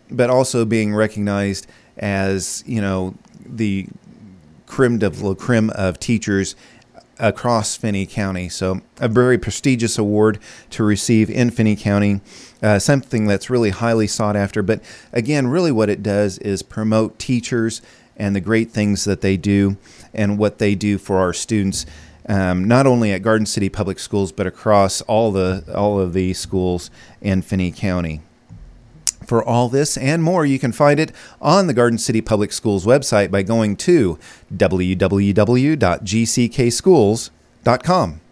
but also being recognized as, the creme de la creme of teachers across Finney County. So a very prestigious award to receive in Finney County, something that's really highly sought after. But again, really what it does is promote teachers and the great things that they do and what they do for our students, not only at Garden City Public Schools, but across all of the schools in Finney County. For all this and more, you can find it on the Garden City Public Schools website by going to www.gckschools.com.